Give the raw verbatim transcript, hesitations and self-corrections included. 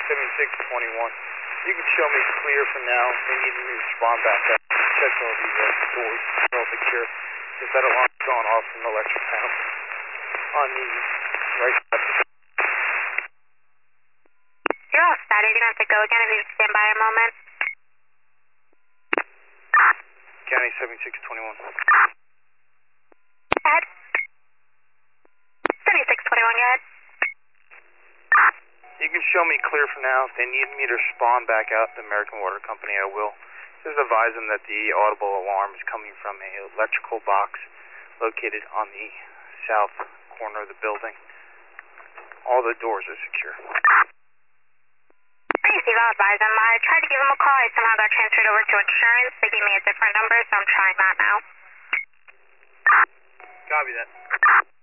seventy-six twenty-one. You can show me clear for now. They need me to respond back up. Check all these uh, doors. They're all secure. There's that alarm going off from the electric panel on the right side. You're all set. You're going to have to go again if you stand by a moment. County seventy-six twenty-one. Ed? seventy-six twenty-one, go ahead. You can show me clear for now. If they need me to respond back out to the American Water Company, I will. Just advise them that the audible alarm is coming from an electrical box located on the south corner of the building. All the doors are secure. Thanks, Steve. I'll advise them. I tried to give them a call. I somehow got transferred over to insurance. They gave me a different number, so I'm trying that now. Copy that.